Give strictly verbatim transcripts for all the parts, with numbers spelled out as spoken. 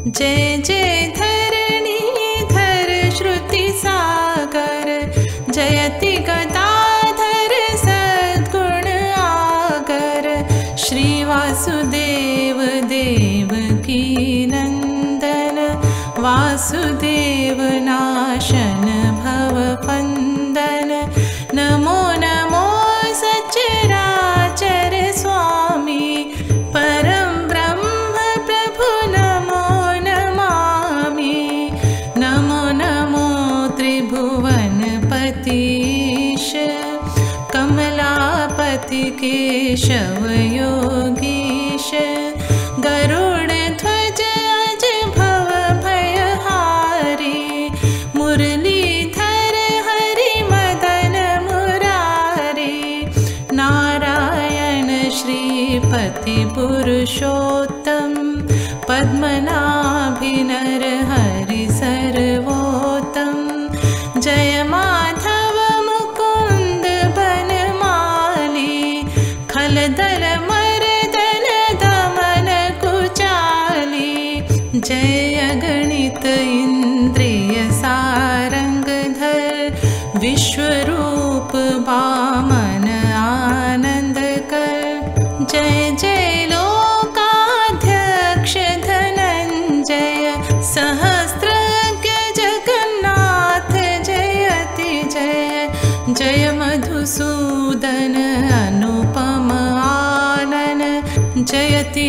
जय जय धरणीधर श्रुति सागर, जयति गदाधर सद्गुण आगर। श्री वासुदेव देवकी नंदन, वासुदेव नाशन भवबंधन। नमो नमो सचराचर स्वामी, परम ब्रह्म प्रभु नमो नमामि। नमो नमो त्रिभुवनपतीश, कमलापति केशव योगीश। गरुड़ ध्वज अज भव भयहारी, मुरलीधर हरि मदन मुरारी। नारायण श्रीपति पुरुषोत्तम, पद्मनाभि नरहरि सर्वोत्तम। जय माधव मुकुंद बनमाली, खलदल मर्दन दमन कुचाली। जय गणित इंद्रिय सारंगधर, विश्वरूप वामन आनंद कर। जय जय लोकाध्यक्ष धनंजय, सहस्त्रज्ञ जगन्नाथ जयति जय। जय मधुसूदन अनुपम आनन, जयति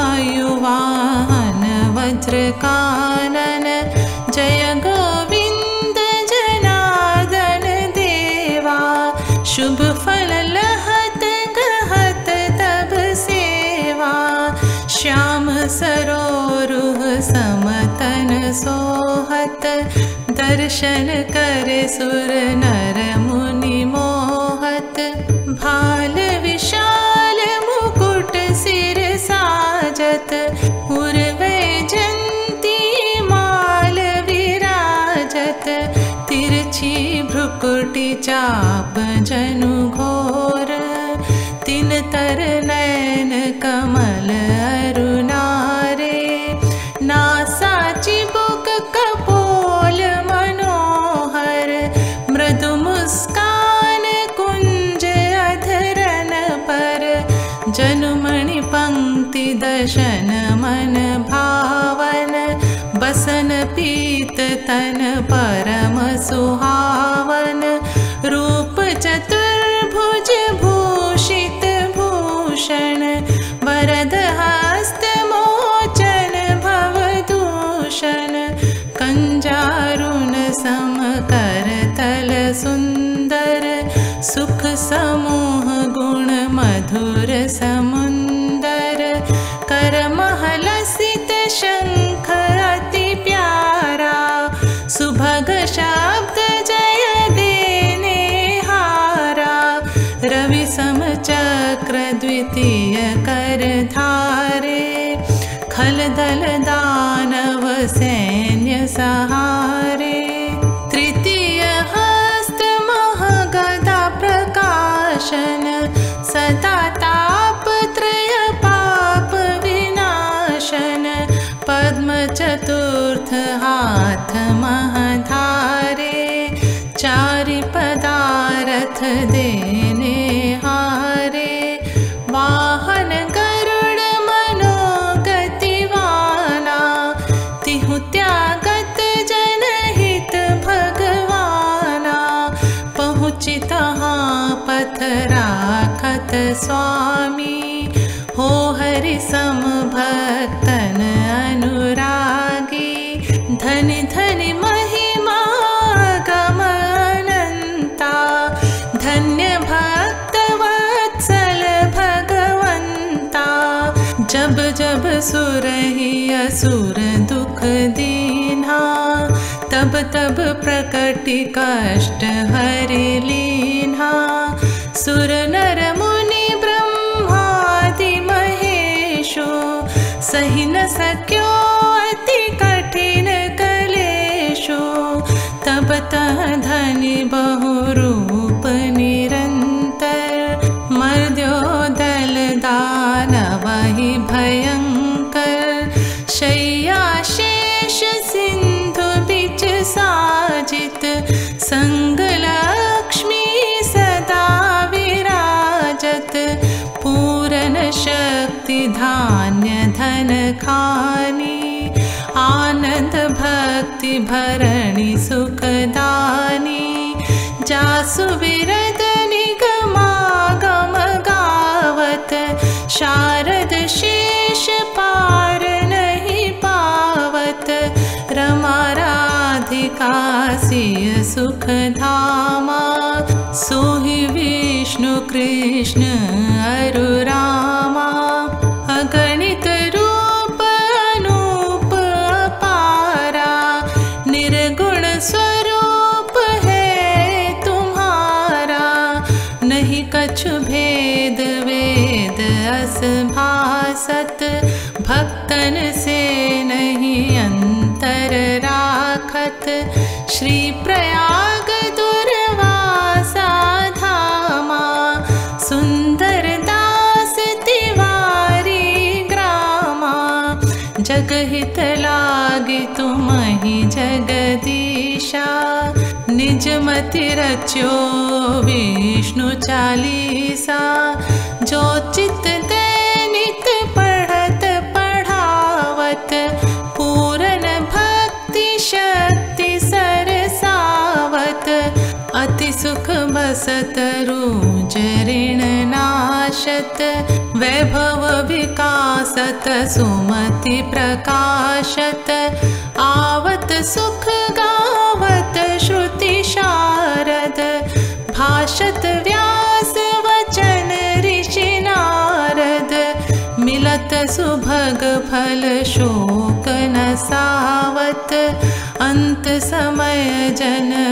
वायुवाहन वज्रकानन। जय गोविंद जनार्दन देवा, शुभ फल लहत कहत तब सेवा। श्याम सरोरुह समतन सोहत, दर्शन कर सुर नर मुनि मोहत। भाल विशाल मुकुट सिर साजत, उर्वैजयंती माल विराजत। तिरछी भ्रुकुटी चाप जनु घोर, तिन तर नयन कमल अरुणारे। नासा चिबुक कपोल मनोहर, मृदु मुस्कान कुंज अधरन पर। जनुमणि पंक्ति दशन मन भावन, बसन पीत तन परम सुहावन। रूप चतुर्भुज भूषित भूषण, वरद हस्त मोचन भवदूषण। कंजारुण सम करतल सुंदर, सुख समूह गुण मधुर समुंदर। कर महलसित शंख अति प्यारा, सुभग शब्द जय देने हारा। रवि सम चक्र द्वितीय कर धारे, खलदल दानव सैन्य सहारे। तृतीय हस्त महगदा प्रकाशन, सदा तापत्रय पाप विनाशन। पद्म चतुर्थ हाथ महधारे, चारि पदारथ देने हारे। वाहन गरुड़ मनोगतिवाना, तिहु त्यागत जनहित भगवाना। पहुँचित पथ राखत स्वामी, हो हरि सम भक्तन अनुरागी। धनि धनि महिमा गम अनंता, धन्य भक्त वत्सल भगवंता। जब जब सुरहि असुर दुख दीन्हा, तब तब प्रकटि कष्ट हरि लीन्हा। सुर नर मुनि ब्रह्मादि महेशो, सहि न सक्यो अति कठिन कलेशो। तब तह धनि बहु रूप निरंतर, मर्द्यो दल दानवहि भयंकर। शय्या तुलसी धान्य धन खानी, आनंद भक्ति भरणी सुखदानी। जासु विरद निगमागम गावत, शारद शेष पार नहीं पावत। रमा राधिका सिय सुख धामा, सोहि विष्णु कृष्ण अरु रामा। अगणित रूप अनूप अपारा, निर्गुण स्वरूप है तुम्हारा। नहीं कछु भेद वेद अस भासत, भक्तन से नहीं अंतर राखत। श्री प्रयाग दुर्वासा धामा, सुंदर दास तिवारी ग्रामा। जगहित लागे तुम्हि जगदीशा, निज मति रच्यो विष्णु चालीसा। जो चित दैनिक पढ़त पढ़ावत, पूरन भक्ति शक्ति सरसावत। अति सुख बसत रूज ऋण नाशत, वैभव विकासत सुमति प्रकाशत। आवत सुख गावत श्रुति शारद, भाषत व्यास वचन ऋषि नारद। मिलत सुभग फल शोक न सावत, अंत समय जन